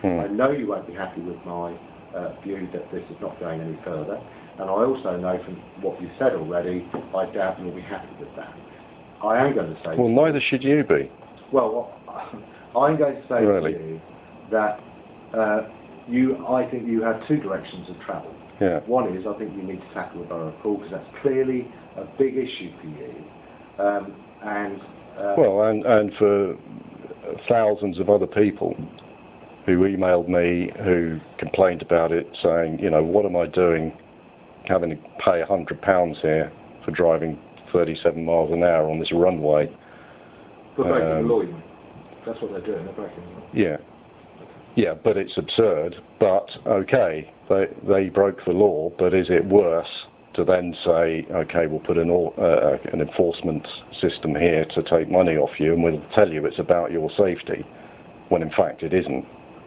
I know you won't be happy with my view that this is not going any further, and I also know from what you've said already, I doubt you'll be happy with that. I am going to say... Well, neither should you be. Well, I'm going to say to you that I think you have two directions of travel. Yeah. One is, I think you need to tackle the Borough of Poole, because that's clearly a big issue for you. And for thousands of other people who emailed me, who complained about it, saying, you know, what am I doing having to pay £100 here for driving 37 miles an hour on this runway? For breaking the law, you mean? That's what they're doing, they're breaking the law. Yeah. Yeah, but it's absurd. But, okay, they broke the law, but is it worse to then say, okay, we'll put an enforcement system here to take money off you, and we'll tell you it's about your safety, when in fact it isn't?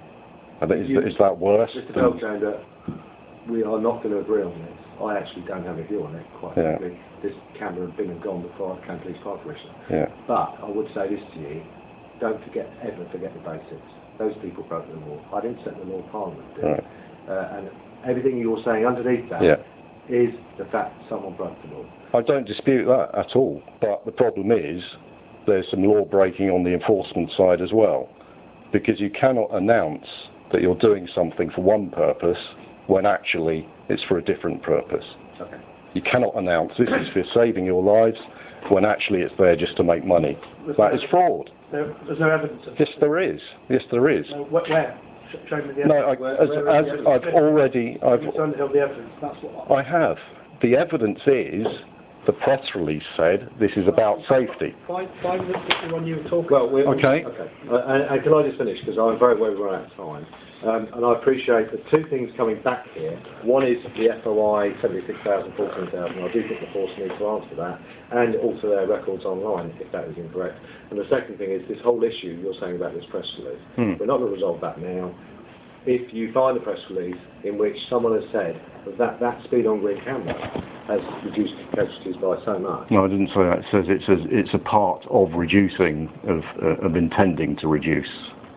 I think, is that worse? Mr. Belchander, we are not going to agree on this. I actually don't have a view on it, quite frankly. This camera had been and gone before I became police fire commissioner. Yeah. But I would say this to you, don't ever forget the basics. Those people broke the law. I didn't set the law, Parliament did. Right. And everything you're saying underneath that is the fact that someone broke the law. I don't dispute that at all, but the problem is there's some law breaking on the enforcement side as well, because you cannot announce that you're doing something for one purpose when actually it's for a different purpose. Okay. You cannot announce this is for saving your lives when actually it's there just to make money. That is fraud. There's no evidence of Yes, there is. Yes, there is. Where? Show me the evidence. No, I've already... the evidence. That's what I have. The evidence is the press release said this is about safety. Find the one you were talking about. Okay. And can I just finish, because I'm very well run out of time. And I appreciate the two things coming back here. One is the FOI 76,000, 14,000. I do think the force needs to answer that, and also their records online, if that is incorrect. And the second thing is this whole issue you're saying about this press release. We're not going to resolve that now. If you find a press release in which someone has said that speed on green camera has reduced casualties by so much. No, I didn't say that. It says it's a part of reducing, of intending to reduce.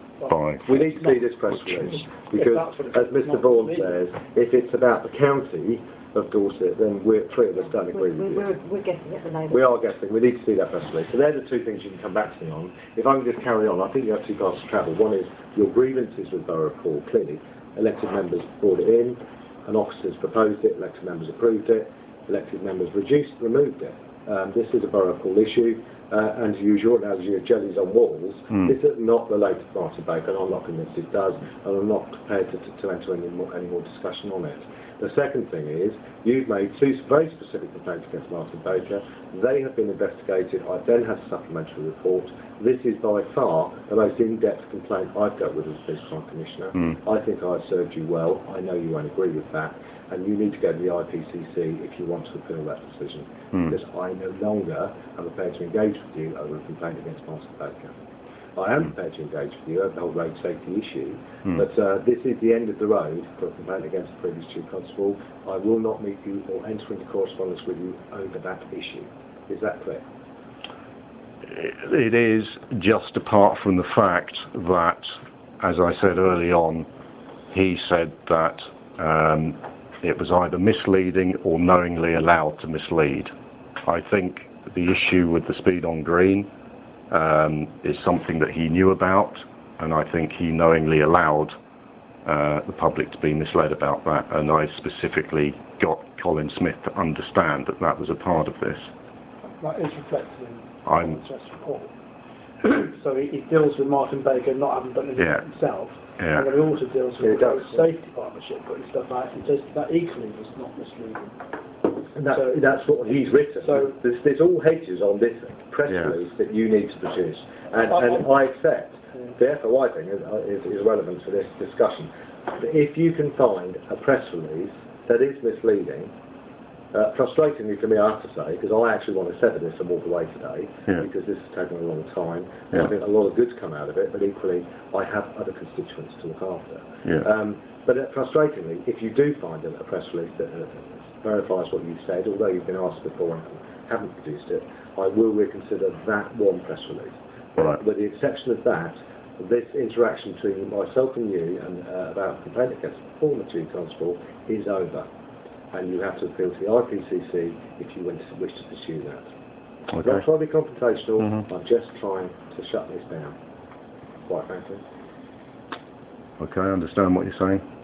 We need to see this press release, because as Mr. Vaughan says, if it's about the county of Dorset, then three of us don't agree with you. We're guessing at the moment. We are guessing. We need to see that press release. So they're the two things you can come back to me on. If I can just carry on, I think you have two paths to travel. One is your grievances with Borough of Poole. Clearly, elected members brought it in, and officers proposed it, elected members approved it, elected members removed it. This is a Borough of Poole issue. And to use your analogy of jellies on walls, this is not related to Martin Baker, and I'm not convinced it does, and I'm not prepared to enter any more discussion on it. The second thing is, you've made two very specific complaints against Martin Baker. They have been investigated. I then had a supplementary report. This is by far the most in-depth complaint I've dealt with as a police crime commissioner. I think I've served you well. I know you won't agree with that. And you need to go to the IPCC if you want to appeal that decision. Because I no longer am prepared to engage with you over a complaint against Martin Baker. I am prepared to engage with you over the whole road safety issue, but this is the end of the road for a complaint against the previous Chief Constable. I will not meet you or enter into correspondence with you over that issue. Is that clear? It is, just apart from the fact that, as I said early on, he said that it was either misleading or knowingly allowed to mislead. I think the issue with the speed on green is something that he knew about, and I think he knowingly allowed the public to be misled about that, and I specifically got Colin Smith to understand that that was a part of this. That is reflected in the press report. So he deals with Martin Baker not having done anything himself, and then he also deals with the safety partnership putting stuff out, and just that equally was not misleading. And that's what he's written. So there's all hedges on this press release that you need to produce. And I accept the FOI thing is relevant to this discussion. But if you can find a press release that is misleading, frustratingly for me, I have to say, because I actually want to sever this and walk away today, because this has taken a long time. I think a lot of good's come out of it, but equally I have other constituents to look after. But frustratingly, if you do find a press release that verifies what you've said, although you've been asked before and haven't produced it, I will reconsider that one press release. With the exception of that, this interaction between myself and you and about complaint against the former Chief Constable is over, and you have to appeal to the IPCC if you wish to pursue that. I'm not trying to be confrontational, I'm just trying to shut this down, quite frankly. Okay, I understand what you're saying.